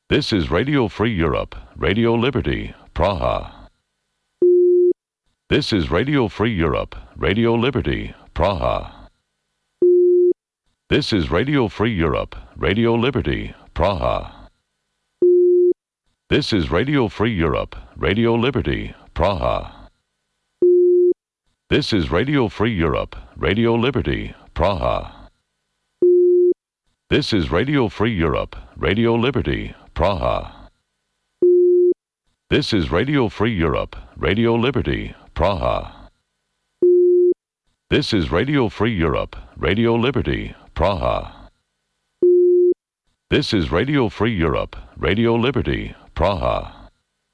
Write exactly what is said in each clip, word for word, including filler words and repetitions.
This is Radio Free Europe, Radio Liberty, Praha. This is Radio Free Europe, Radio Liberty, Praha. This is Radio Free Europe, Radio Liberty, Praha. This is Radio Free Europe, Radio Liberty, Praha. This is Radio Free Europe, Radio Liberty, Praha. This is Radio Free Europe, Radio Liberty, Praha. This is Radio Free Europe, Radio Liberty, Praha. This is Radio Free Europe, Radio Liberty, Praha. This is Radio Free Europe, Radio Liberty, Praha.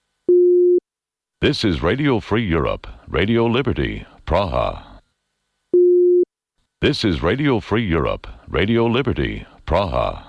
This is Radio Free Europe, Radio Liberty, Praha. This is Radio Free Europe, Radio Liberty, Praha.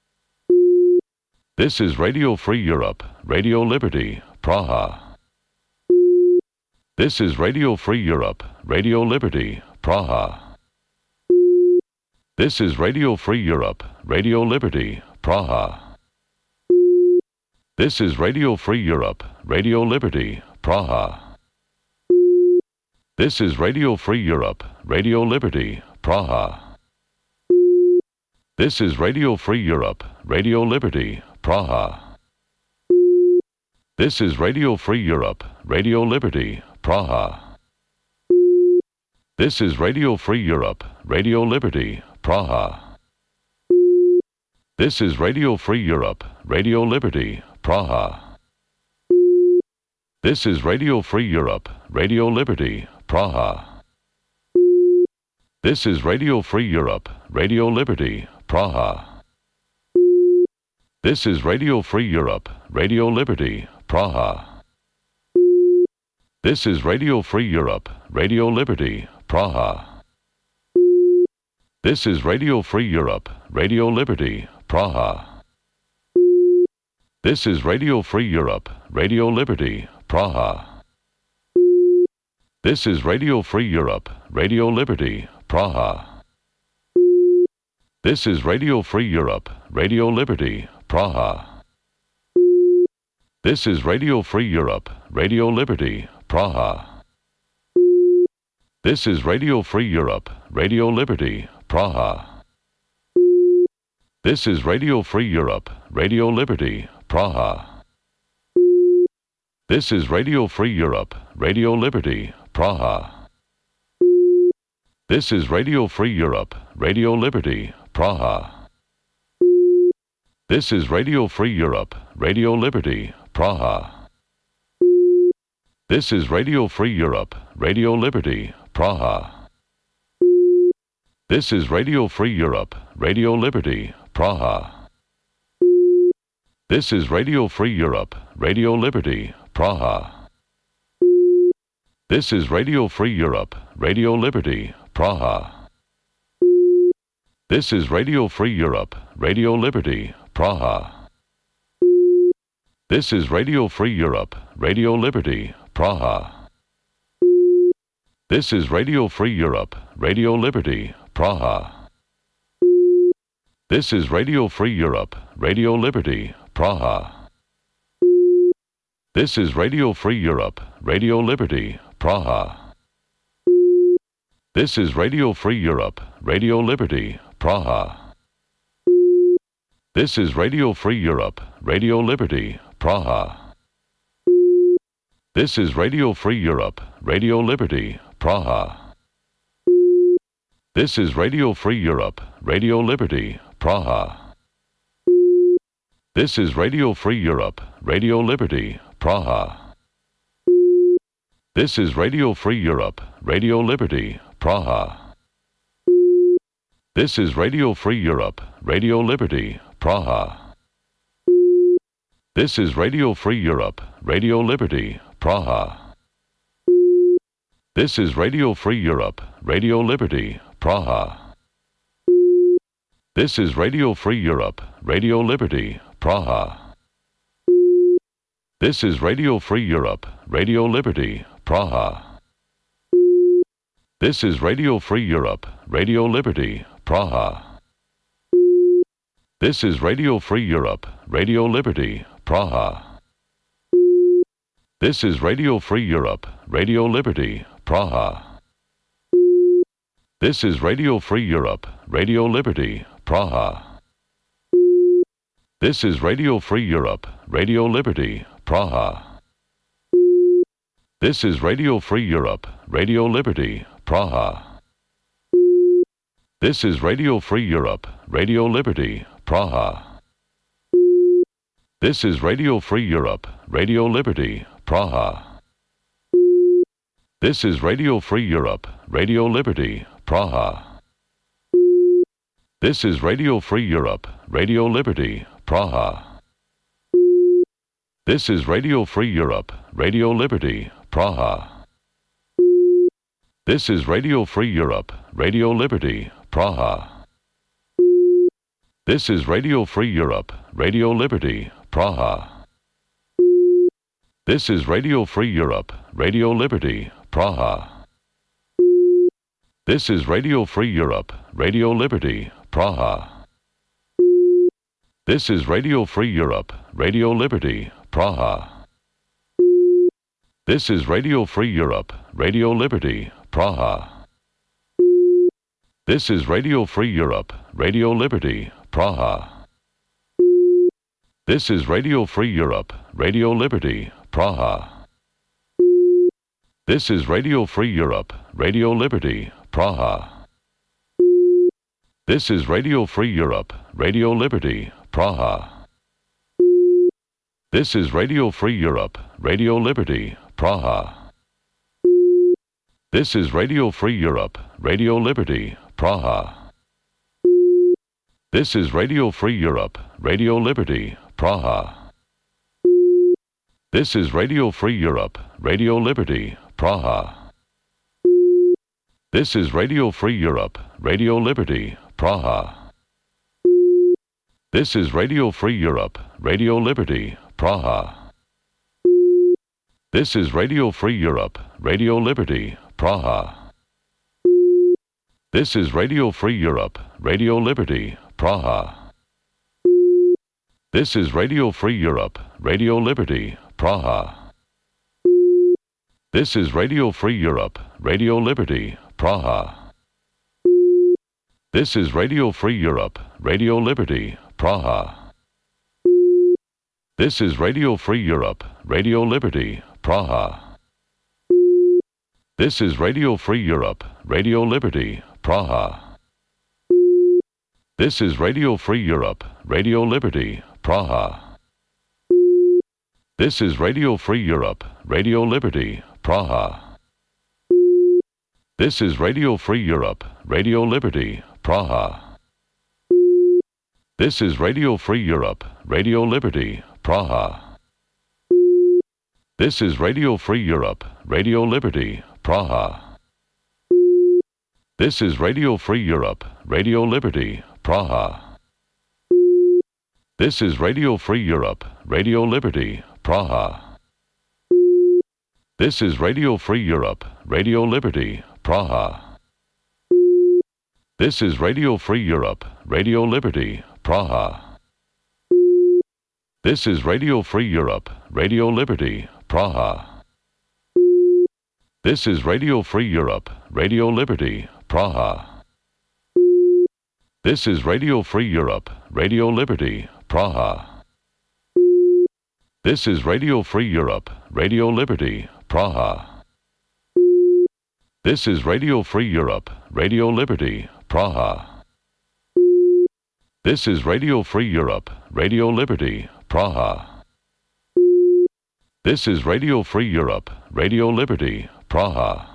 This is Radio Free Europe, Radio Liberty, Praha. This is Radio Free Europe, Radio Liberty, Praha. This is Radio Free Europe, Radio Liberty, Praha. This is Radio Free Europe, Radio Liberty, Praha. This is Radio Free Europe, Radio Liberty, Praha. This is Radio Free Europe, Radio Liberty, Praha. This is Radio Free Europe, Radio Liberty, Praha. This is Radio Free Europe, Radio Liberty, Praha. This is Radio Free Europe, Radio Liberty, Praha. This is Radio Free Europe, Radio Liberty, Praha. This is Radio Free Europe, Radio Liberty, Praha. This is Radio Free Europe, Radio Liberty, Praha. This is Radio Free Europe, Radio Liberty, Praha. This is Radio Free Europe, Radio Liberty, Praha. This is Radio Free Europe, Radio Liberty, Praha. This is Radio Free Europe, Radio Liberty, Praha. This is Radio Free Europe, Radio Liberty, Praha. This is Radio Free Europe, Radio Liberty, Praha. This is Radio Free Europe, Radio Liberty, Praha. This is Radio Free Europe, Radio Liberty, Praha. This is Radio Free Europe, Radio Liberty, Praha. This is Radio Free Europe, Radio Liberty, Praha. This is Radio Free Europe, Radio Liberty, Praha. This is Radio Free Europe, Radio Liberty, Praha. This is Radio Free Europe, Radio Liberty, Praha. This is Radio Free Europe, Radio Liberty, Praha. This is Radio Free Europe, Radio Liberty, Praha. This is Radio Free Europe, Radio Liberty, Praha. This is Radio Free Europe, Radio Liberty, Praha. This is Radio Free Europe, Radio Liberty, Praha. This is Radio Free Europe, Radio Liberty, Praha. This is Radio Free Europe, Radio Liberty, Praha. This is Radio Free Europe, Radio Liberty, Praha. This is Radio Free Europe, Radio Liberty, Praha. This is Radio Free Europe, Radio Liberty, Praha. This is Radio Free Europe, Radio Liberty, Praha. This is Radio Free Europe, Radio Liberty, Praha. This is Radio Free Europe, Radio Liberty, Praha. This is Radio Free Europe, Radio Liberty, Praha. This is Radio Free Europe, Radio Liberty, Praha. This is Radio Free Europe, Radio Liberty, Praha. This is Radio Free Europe, Radio Liberty, Praha. This is Radio Free Europe, Radio Liberty, Praha. This is Radio Free Europe, Radio Liberty, Praha. This is Radio Free Europe, Radio Liberty, Praha. This is Radio Free Europe, Radio Liberty, Praha. This is Radio Free Europe, Radio Liberty, Praha. This is Radio Free Europe, Radio Liberty, Praha. This is Radio Free Europe, Radio Liberty, Praha. This is Radio Free Europe, Radio Liberty, Praha. This is Radio Free Europe, Radio Liberty, Praha. This is Radio Free Europe, Radio Liberty, Praha. This is Radio Free Europe, Radio Liberty, Praha. This is Radio Free Europe, Radio Liberty, Praha. This is Radio Free Europe, Radio Liberty, Praha. This is Radio Free Europe, Radio Liberty, Praha. This is Radio Free Europe, Radio Liberty, Praha. This is Radio Free Europe, Radio Liberty, Praha. This is Radio Free Europe, Radio Liberty, Praha. This is Radio Free Europe, Radio Liberty, Praha. This is Radio Free Europe, Radio Liberty, Praha. This is Radio Free Europe, Radio Liberty, Praha. This is Radio Free Europe, Radio Liberty, Praha. This is Radio Free Europe, Radio Liberty, Praha. This is Radio Free Europe, Radio Liberty, Praha. This is Radio Free Europe, Radio Liberty, Praha. This is Radio Free Europe, Radio Liberty, Praha. This is Radio Free Europe, Radio Liberty, Praha. This is Radio Free Europe, Radio Liberty, Praha. This is Radio Free Europe, Radio Liberty, Praha. This is Radio Free Europe, Radio Liberty, Praha. This is Radio Free Europe, Radio Liberty, Praha. This is Radio Free Europe, Radio Liberty, Praha. This is Radio Free Europe, Radio Liberty, Praha. This is Radio Free Europe, Radio Liberty, Praha. This is Radio Free Europe, Radio Liberty, Praha. This is Radio Free Europe, Radio Liberty, Praha. This is Radio Free Europe, Radio Liberty, Praha. This is Radio Free Europe, Radio Liberty, Praha. This is Radio Free Europe, Radio Liberty, Praha. This is Radio Free Europe, Radio Liberty, Praha. This is Radio Free Europe, Radio Liberty, Praha. This is Radio Free Europe, Radio Liberty, Praha. This is Radio Free Europe, Radio Liberty, Praha. This is Radio Free Europe, Radio Liberty, Praha. This is Radio Free Europe, Radio Liberty, Praha. This is Radio Free Europe, Radio Liberty, Praha. This is Radio Free Europe, Radio Liberty, Praha. This is Radio Free Europe, Radio Liberty, Praha. This is Radio Free Europe, Radio Liberty, Praha. This is Radio Free Europe, Radio Liberty, Praha. This is Radio Free Europe, Radio Liberty, Praha. This is Radio Free Europe, Radio Liberty, Praha.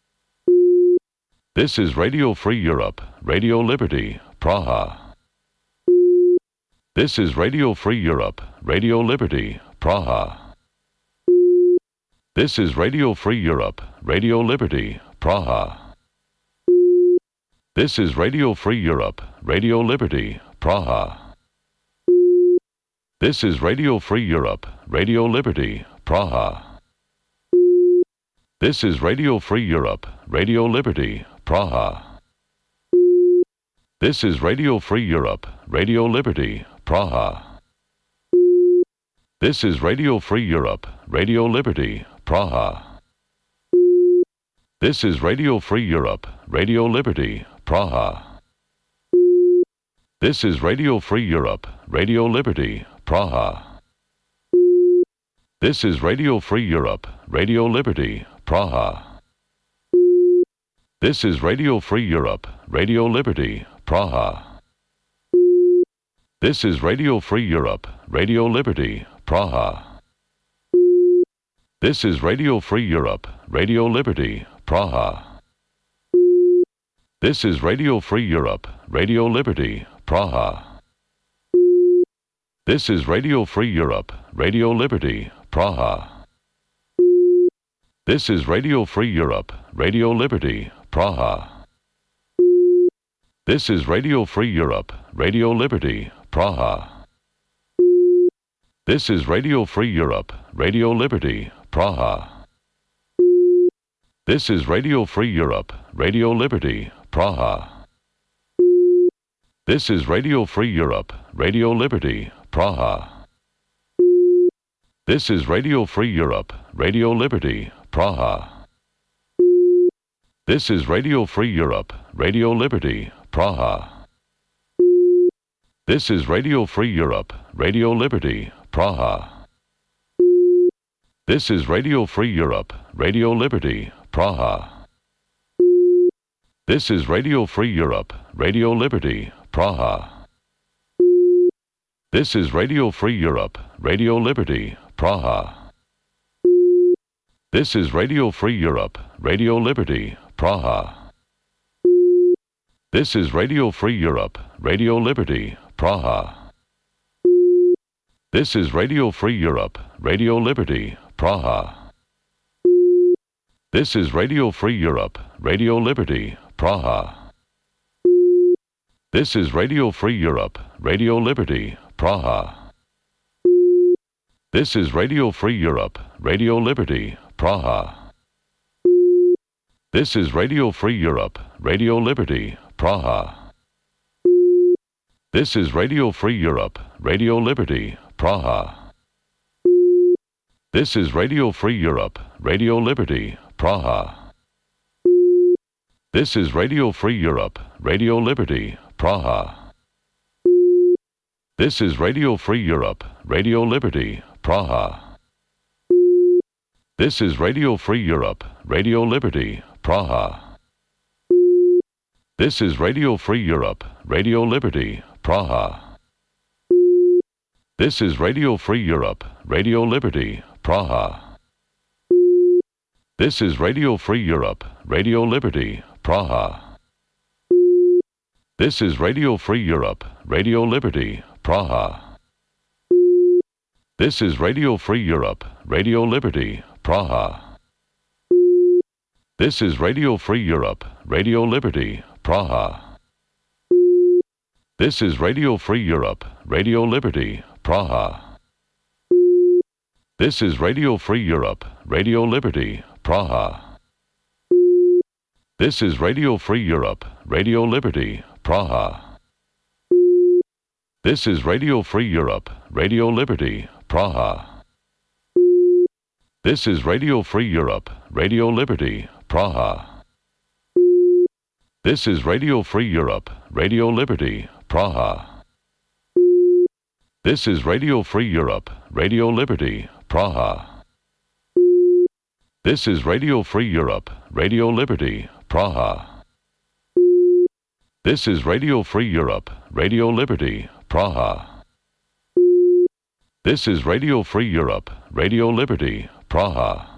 This is Radio Free Europe, Radio Liberty, Praha. This is Radio Free Europe, Radio Liberty, Praha. This is Radio Free Europe, Radio Liberty, Praha. This is Radio Free Europe, Radio Liberty, Praha. This is Radio Free Europe, Radio Liberty, Praha. This is Radio Free Europe, Radio Liberty, Praha. This is Radio Free Europe, Radio Liberty, Praha. This is Radio Free Europe, Radio Liberty, Praha. This is Radio Free Europe, Radio Liberty, Praha. This is Radio Free Europe, Radio Liberty, Praha. This is Radio Free Europe, Radio Liberty, Praha. This is Radio Free Europe, Radio Liberty, Praha. This is Radio Free Europe, Radio Liberty, Praha. This is Radio Free Europe, Radio Liberty, Praha. This is Radio Free Europe, Radio Liberty, Praha. This is Radio Free Europe, Radio Liberty, Praha. This is Radio Free Europe, Radio Liberty, Praha. This is Radio Free Europe, Radio Liberty, Praha. This is Radio Free Europe, Radio Liberty, Praha. This is Radio Free Europe, Radio Liberty, Praha. This is Radio Free Europe, Radio Liberty, Praha. This is Radio Free Europe, Radio Liberty, Praha. This is Radio Free Europe, Radio Liberty, Praha. This is Radio Free Europe, Radio Liberty, Praha. This is Radio Free Europe, Radio Liberty, Praha. This is Radio Free Europe, Radio Liberty, Praha. This is Radio Free Europe, Radio Liberty, Praha. This is Radio Free Europe, Radio Liberty, Praha. This is Radio Free Europe, Radio Liberty, Praha. This is Radio Free Europe, Radio Liberty, Praha. This is Radio Free Europe, Radio Liberty, Praha. This is Radio Free Europe, Radio Liberty, Praha. This is Radio Free Europe, Radio Liberty, Praha. This is Radio Free Europe, Radio Liberty, Praha. This is Radio Free Europe, Radio Liberty, Praha. This is Radio Free Europe, Radio Liberty, Praha. This is Radio Free Europe, Radio Liberty, Praha. This is Radio Free Europe, Radio Liberty, Praha. This is Radio Free Europe, Radio Liberty, Praha. This is Radio Free Europe, Radio Liberty, Praha. This is Radio Free Europe, Radio Liberty, Praha. This is Radio Free Europe, Radio Liberty, Praha. This is Radio Free Europe, Radio Liberty, Praha. This is Radio Free Europe, Radio Liberty, Praha. This is Radio Free Europe, Radio Liberty, Praha. This is Radio Free Europe, Radio Liberty, Praha. This is Radio Free Europe, Radio Liberty, Praha. This is Radio Free Europe, Radio Liberty, Praha. This is Radio Free Europe, Radio Liberty, Praha. This is Radio Free Europe, Radio Liberty, Praha. This is Radio Free Europe, Radio Liberty, Praha. This is Radio Free Europe, Radio Liberty, Praha. This is Radio Free Europe, Radio Liberty, Praha. This is Radio Free Europe, Radio Liberty, Praha. This is Radio Free Europe, Radio Liberty, Praha.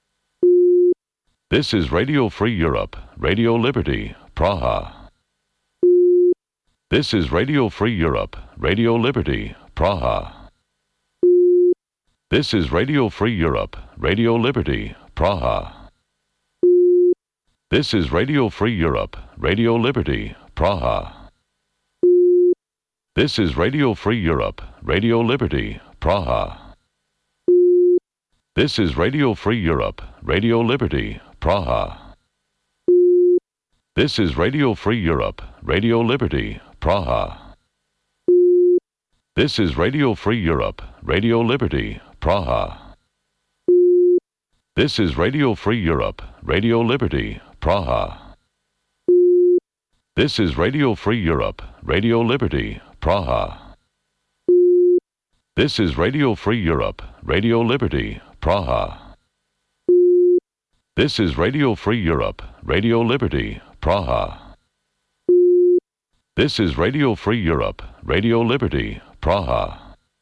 This is Radio Free Europe, Radio Liberty, Praha. This is Radio Free Europe, Radio Liberty, Praha. This is Radio Free Europe, Radio Liberty, Praha. This is Radio Free Europe, Radio Liberty, Praha. This is Radio Free Europe, Radio Liberty, Praha. This is Radio Free Europe, Radio Liberty, Praha. This is Radio Free Europe, Radio Liberty, Praha. This is Radio Free Europe, Radio Liberty, Praha. This is Radio Free Europe, Radio Liberty, Praha. This is Radio Free Europe, Radio Liberty, Praha. This is Radio Free Europe, Radio Liberty, Praha. This is Radio Free Europe, Radio Liberty, Praha. This is Radio Free Europe, Radio Liberty, Praha.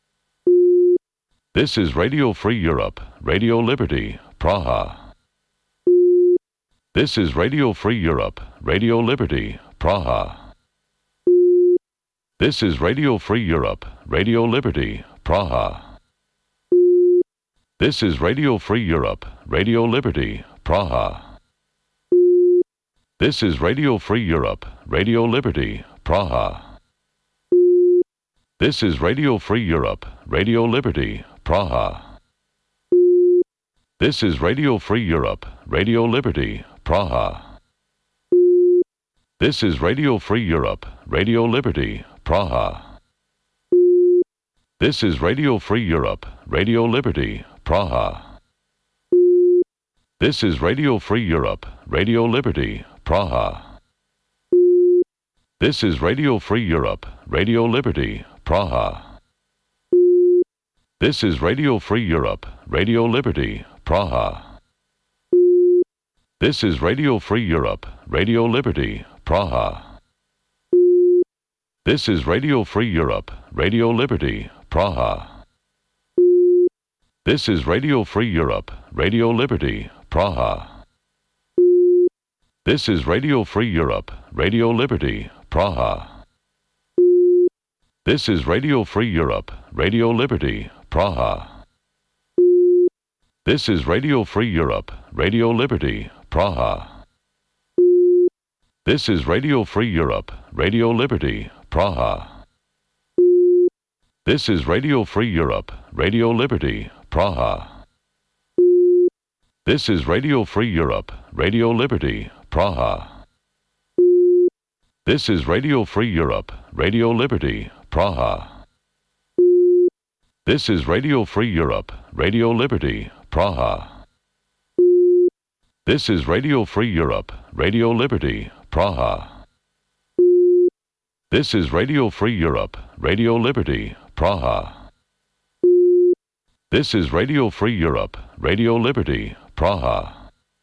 This is Radio Free Europe, Radio Liberty, Praha. This is Radio Free Europe, Radio Liberty, Praha. This is Radio Free Europe, Radio Liberty, Praha. This is Radio Free Europe, Radio Liberty, Praha. This is Radio Free Europe, Radio Liberty, Praha. This is Radio Free Europe, Radio Liberty, Praha. This is Radio Free Europe, Radio Liberty, Praha. This is Radio Free Europe, Radio Liberty, Praha. This is Radio Free Europe, Radio Liberty, Praha. This is Radio Free Europe, Radio Liberty, Praha. This is Radio Free Europe, Radio Liberty, Praha. This is Radio Free Europe, Radio Liberty, Praha. This is Radio Free Europe, Radio Liberty, Praha. This is Radio Free Europe, Radio Liberty, Praha. This is Radio Free Europe, Radio Liberty, Praha. This is Radio Free Europe, Radio Liberty, Praha. This is Radio Free Europe, Radio Liberty, Praha. This is Radio Free Europe, Radio Liberty, Praha. This is Radio Free Europe, Radio Liberty, Praha. This is Radio Free Europe, Radio Liberty, Praha. This is Radio Free Europe, Radio Liberty, Praha. This is Radio Free Europe, Radio Liberty, Praha. This is Radio Free Europe, Radio Liberty, Praha. This is Radio Free Europe, Radio Liberty, Praha. This is Radio Free Europe, Radio Liberty, Praha. This is Radio Free Europe, Radio Liberty, Praha.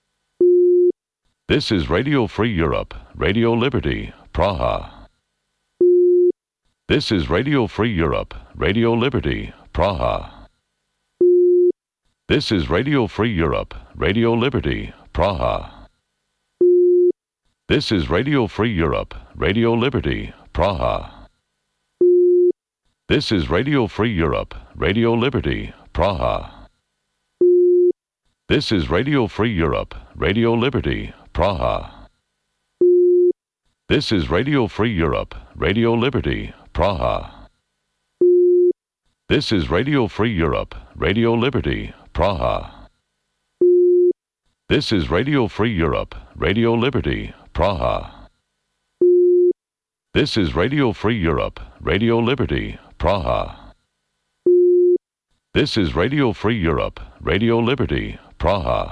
This is Radio Free Europe, Radio Liberty, Praha. This is Radio Free Europe, Radio Liberty, Praha. This is Radio Free Europe, Radio Liberty, Praha. This is Radio Free Europe, Radio Liberty, Praha. This is Radio Free Europe, Radio Liberty, Praha. This is Radio Free Europe, Radio Liberty, Praha. This is Radio Free Europe, Radio Liberty, Praha. This is Radio Free Europe, Radio Liberty, Praha. This is Radio Free Europe, Radio Liberty, Praha. This is Radio Free Europe, Radio Liberty, Praha. This is Radio Free Europe, Radio Liberty, Praha.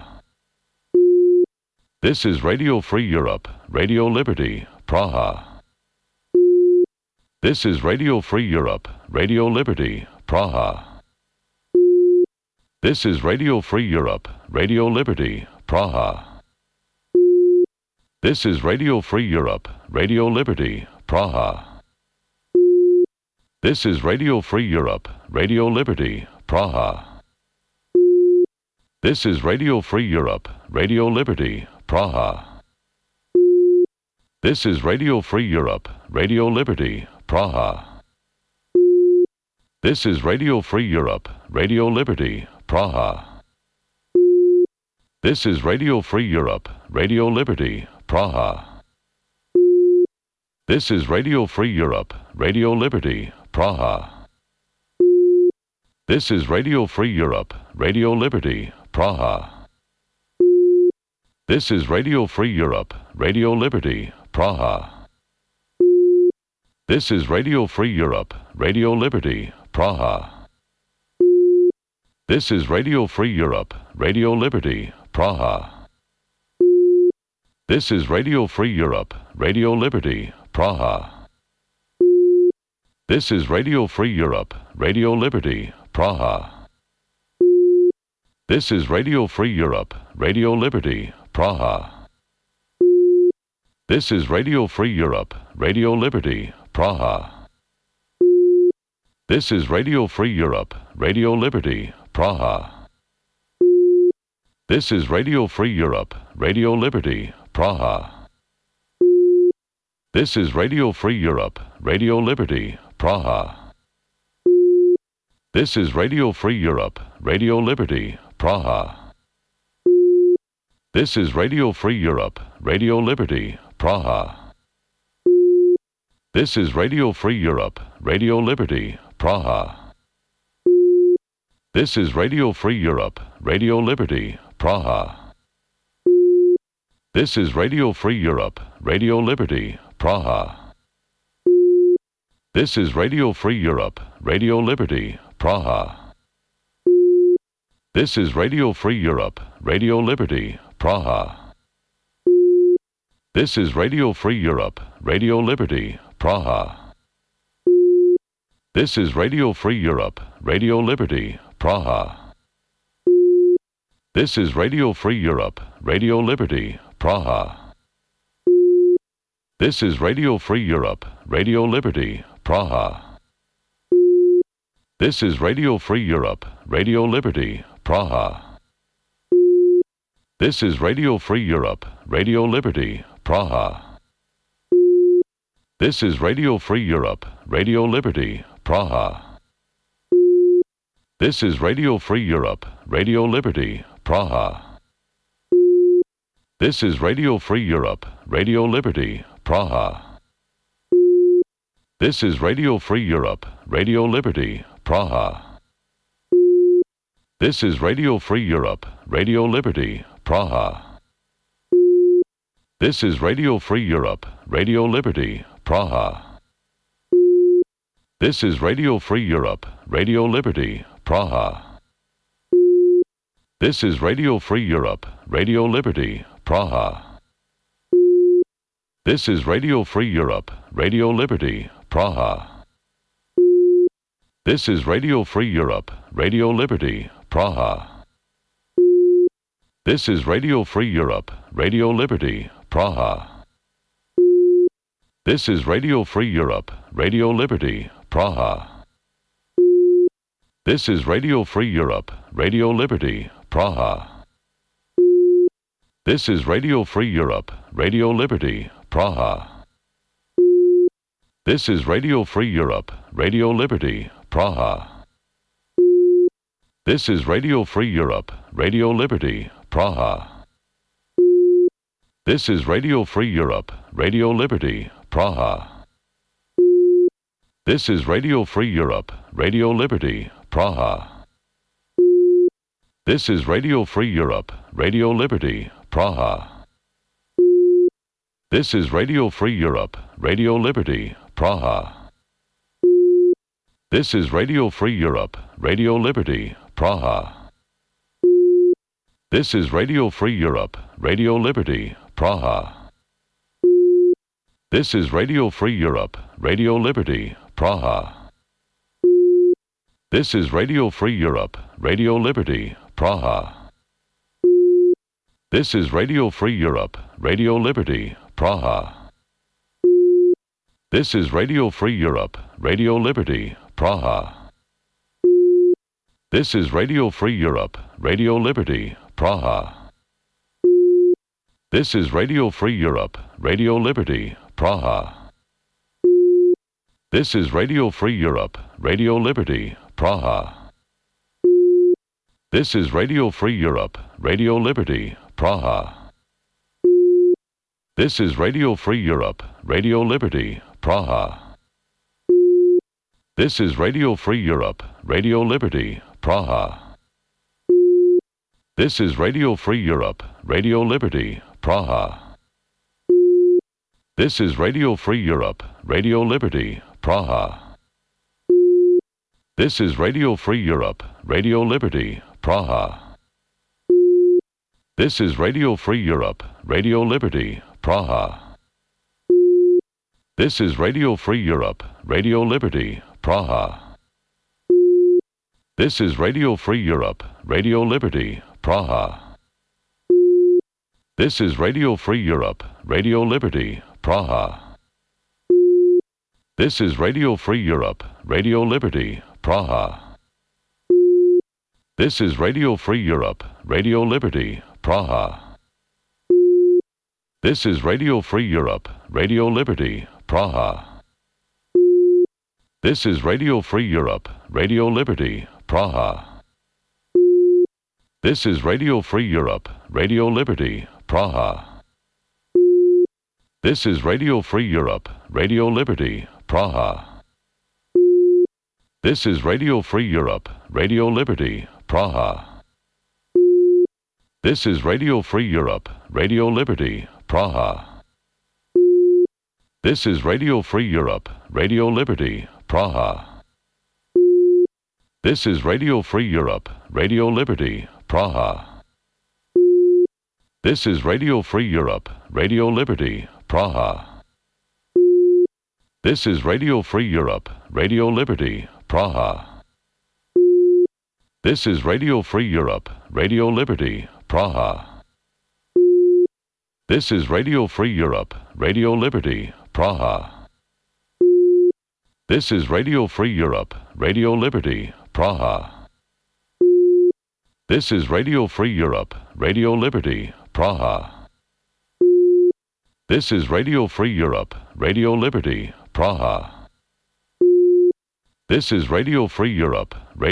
This is Radio Free Europe, Radio Liberty, Praha. This is Radio Free Europe, Radio Liberty, Praha. This is Radio Free Europe, Radio Liberty, Praha. This is Radio Free Europe, Radio Liberty, Praha. This is Radio Free Europe, Radio Liberty, Praha. This is Radio Free Europe, Radio Liberty, Praha. This is Radio Free Europe, Radio Liberty, Praha. This is Radio Free Europe, Radio Liberty, Praha. This is Radio Free Europe, Radio Liberty, Praha. This is Radio Free Europe, Radio Liberty, Praha. This is Radio Free Europe, Radio Liberty, Praha. This is Radio Free Europe, Radio Liberty, Praha. This is Radio Free Europe, Radio Liberty, Praha. This is Radio Free Europe, Radio Liberty, Praha. This is Radio Free Europe, Radio Liberty, Praha. This is Radio Free Europe, Radio Liberty, Praha. This is Radio Free Europe, Radio Liberty, Praha. This is Radio Free Europe, Radio Liberty, Praha. This is Radio Free Europe, Radio Liberty, Praha. This is Radio Free Europe, Radio Liberty, Praha. This is Radio Free Europe, Radio Liberty, Praha. This is Radio Free Europe, Radio Liberty, Praha. This is Radio Free Europe, Radio Liberty, Praha. This is Radio Free Europe, Radio Liberty, Praha. This is Radio Free Europe, Radio Liberty, Praha. This is Radio Free Europe, Radio Liberty, Praha. This is Radio Free Europe, Radio Liberty, Praha. This is Radio Free Europe, Radio Liberty, Praha. This is Radio Free Europe, Radio Liberty, Praha. This is Radio Free Europe, Radio Liberty, Praha. This is Radio Free Europe, Radio Liberty, Praha. This is Radio Free Europe, Radio Liberty, Praha. This is Radio Free Europe, Radio Liberty, Praha. This is Radio Free Europe, Radio Liberty, Praha. This is Radio Free Europe, Radio Liberty, Praha. This is Radio Free Europe, Radio Liberty, Praha. This is Radio Free Europe, Radio Liberty, Praha. This is Radio Free Europe, Radio Liberty, Praha. This is Radio Free Europe, Radio Liberty, Praha. This is Radio Free Europe, Radio Liberty, Praha. This is Radio Free Europe, Radio Liberty, Praha. This is Radio Free Europe, Radio Liberty, Praha. This is Radio Free Europe, Radio Liberty, Praha. This is Radio Free Europe, Radio Liberty, Praha. This is Radio Free Europe, Radio Liberty, Praha. This is Radio Free Europe, Radio Liberty, Praha. This is Radio Free Europe, Radio Liberty, Praha. This is Radio Free Europe, Radio Liberty, Praha. This is Radio Free Europe, Radio Liberty, Praha. This is Radio Free Europe, Radio Liberty, Praha. This is Radio Free Europe, Radio Liberty, Praha. This is Radio Free Europe, Radio Liberty, Praha. This is Radio Free Europe, Radio Liberty, Praha. This is Radio Free Europe, Radio Liberty, Praha. This is Radio Free Europe, Radio Liberty, Praha. This is Radio Free Europe, Radio Liberty, Praha. This is Radio Free Europe, Radio Liberty, Praha. This is Radio Free Europe, Radio Liberty, Praha. This is Radio Free Europe, Radio Liberty, Praha. This is Radio Free Europe, Radio Liberty, Praha. This is Radio Free Europe, Radio Liberty, Praha. This is Radio Free Europe, Radio Liberty, Praha. This is Radio Free Europe, Radio Liberty, Praha. This is Radio Free Europe, Radio Liberty, Praha. This is Radio Free Europe, Radio Liberty, Praha. This is Radio Free Europe, Radio Liberty, Praha. This is Radio Free Europe, Radio Liberty, Praha. This is Radio Free Europe, Radio Liberty, Praha. This is Radio Free Europe, Radio Liberty, Praha. This is Radio Free Europe, Radio Liberty, Praha. This is Radio Free Europe, Radio Liberty, Praha. This is Radio Free Europe, Radio Liberty, Praha. This is Radio Free Europe, Radio Liberty, Praha. This is Radio Free Europe, Radio Liberty, Praha. This is Radio Free Europe, Radio Liberty, Praha. This is Radio Free Europe, Radio Liberty, Praha. This is Radio Free Europe, Radio Liberty, Praha. This is Radio Free Europe, Radio Liberty, Praha. This is Radio Free Europe, Radio Liberty, Praha. This is Radio Free Europe, Radio Liberty, Praha. This is Radio Free Europe, Radio Liberty, Praha. This is Radio Free Europe, Radio Liberty, Praha. This is Radio Free Europe, Radio Liberty, Praha. This is Radio Free Europe, Radio Liberty, Praha. This is Radio Free Europe, Radio Liberty, Praha. This is Radio Free Europe, Radio Liberty, Praha. This is Radio Free Europe, Radio Liberty, Praha. This is Radio Free Europe, Radio Liberty, Praha. This is Radio Free Europe, Radio Liberty, Praha. This is Radio Free Europe, Radio Liberty, Praha. This is Radio Free Europe, Radio